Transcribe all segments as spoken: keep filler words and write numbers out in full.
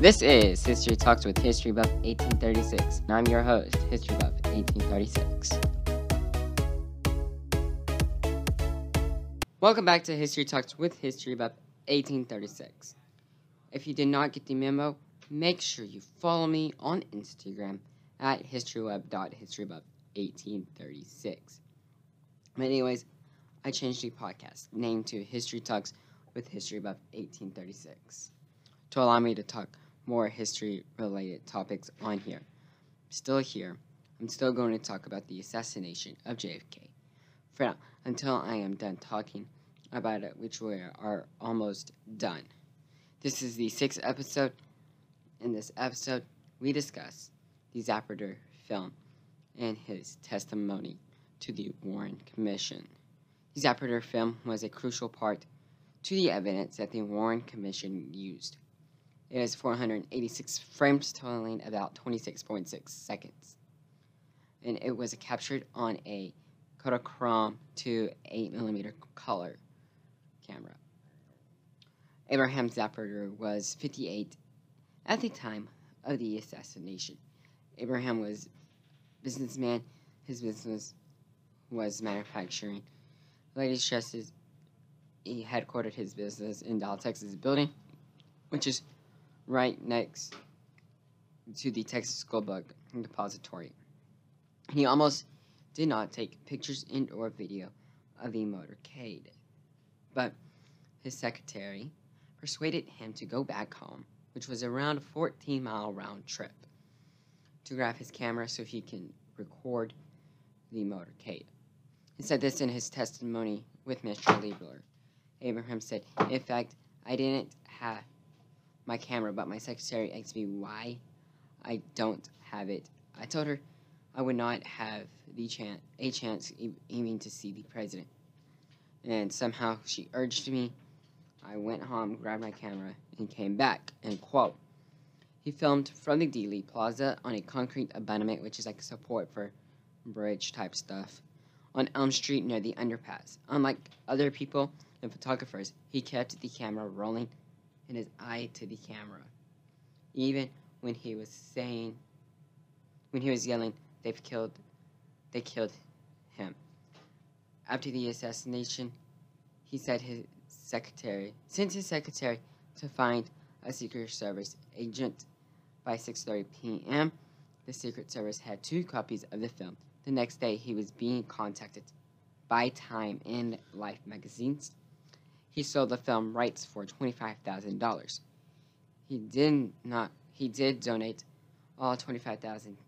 This is History Talks with History Buff eighteen thirty-six, and I'm your host, History Buff eighteen thirty-six. Welcome back to History Talks with History Buff eighteen thirty-six. If you did not get the memo, make sure you follow me on Instagram at historyweb dot historybuff eighteen thirty-six. But anyways, I changed the podcast name to History Talks with History Buff eighteen thirty-six to allow me to talk more history-related topics on here. Still here, I'm still going to talk about the assassination of J F K. For now, until I am done talking about it, which we are almost done. This is the sixth episode. In this episode, we discuss the Zapruder film and his testimony to the Warren Commission. The Zapruder film was a crucial part to the evidence that the Warren Commission used. It has four hundred eighty-six frames totaling about twenty-six point six seconds. And it was captured on a Kodachrome to eight millimeter color camera. Abraham Zapruder was fifty-eight at the time of the assassination. Abraham was a businessman. His business was manufacturing ladies' dresses. He headquartered his business in Dallas, Texas building, which is right next to the Texas School Book Depository. He almost did not take pictures and or video of the motorcade, but his secretary persuaded him to go back home, which was around a fourteen mile round trip, to grab his camera so he can record the motorcade. He said this in his testimony with Mister Liebler. Abraham said, "In fact, I didn't have my camera, but my secretary asked me why I don't have it. I told her I would not have the chance, a chance even to see the president. And somehow she urged me. I went home, grabbed my camera, and came back." End quote. He filmed from the Dealey Plaza on a concrete abutment, which is like support for bridge type stuff, on Elm Street near the underpass. Unlike other people and photographers, he kept the camera rolling and his eye to the camera. Even when he was saying, when he was yelling, "They've killed, they killed him." After the assassination, he said his secretary, sent his secretary to find a Secret Service agent. By six thirty p.m., the Secret Service had two copies of the film. The next day, he was being contacted by Time and Life magazines. He sold the film rights for twenty-five thousand dollars. He did not. He did donate all twenty-five thousand dollars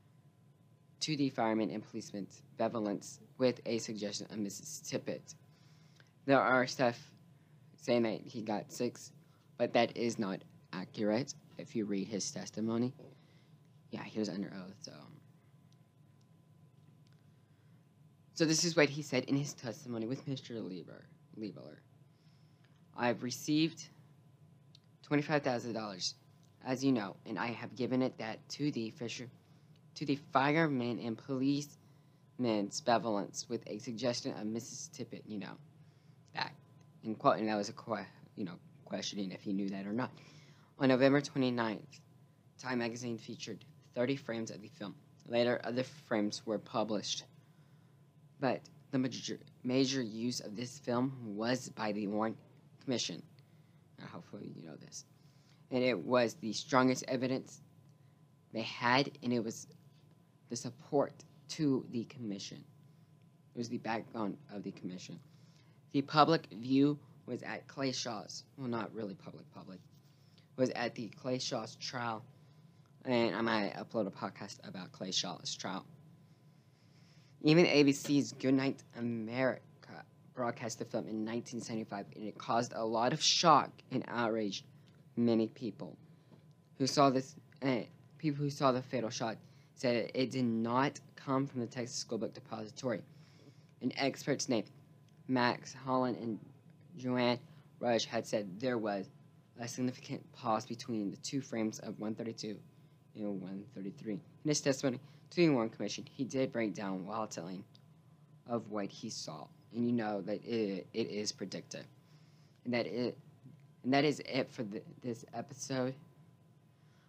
to the Firemen and Policemen's Benevolence with a suggestion of Missus Tippit. There are stuff saying that he got six, but that is not accurate. If you read his testimony, yeah, he was under oath. So, so this is what he said in his testimony with Mister Lieber. Liebler. "I've received twenty-five thousand dollars, as you know, and I have given it that to the Fisher, to the Firemen and Policemen's Benevolence with a suggestion of Missus Tippit, you know, that." In quote, and that was a que- you know, questioning if he knew that or not. On November twenty-ninth, Time magazine featured thirty frames of the film. Later, other frames were published, but the major, major use of this film was by the Warren Commission. Now, hopefully you know this. And it was the strongest evidence they had, and it was the support to the commission. It was the backbone of the commission. The public view was at Clay Shaw's, well, not really public, public, was at the Clay Shaw's trial, and I might upload a podcast about Clay Shaw's trial. Even A B C's Goodnight America broadcast the film in nineteen seventy-five, and it caused a lot of shock and outrage. Many people who saw this, uh, people who saw the fatal shot, said it did not come from the Texas School Book Depository. An expert's named Max Holland and Joanne Rush had said there was a significant pause between the two frames of one thirty-two and one thirty-three. In his testimony to the Warren Commission, he did break down while telling of what he saw, and you know that it, it is predictive, and that it, and that is it for the, this episode.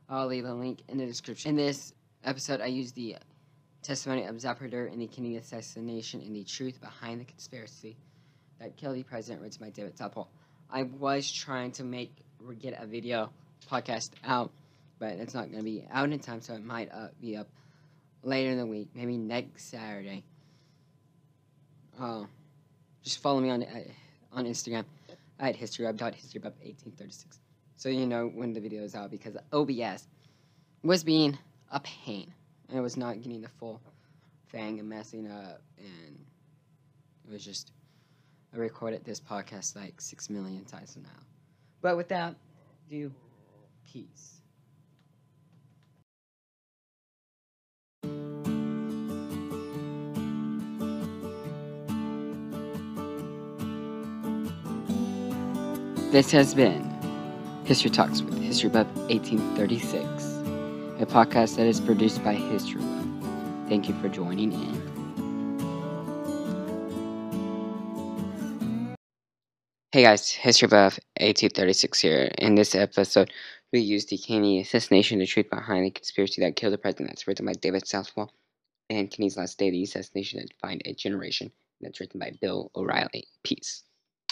I'll leave a link in the description. In this episode, I used the testimony of Zapruder in the Kennedy assassination and the truth behind the conspiracy that killed the president, written by David Southwell. I was trying to make or get a video podcast out, but it's not going to be out in time, so it might uh, be up later in the week, maybe next Saturday. Uh, just follow me on uh, on Instagram at historyweb dot historyweb eighteen thirty-six, so you know when the video is out, because O B S was being a pain, and it was not getting the full thing and messing up, and it was just, I recorded this podcast like six million times now. But with that, do peace. This has been History Talks with HistoryWeb eighteen thirty-six, a podcast that is produced by HistoryWeb. Thank you for joining in. Hey guys, HistoryWeb eighteen thirty-six here. In this episode, we used the Kennedy assassination, the truth behind the conspiracy that killed the president. That's written by David Southwell. And Kennedy's Last Day, the assassination that defined a generation. That's written by Bill O'Reilly. Peace.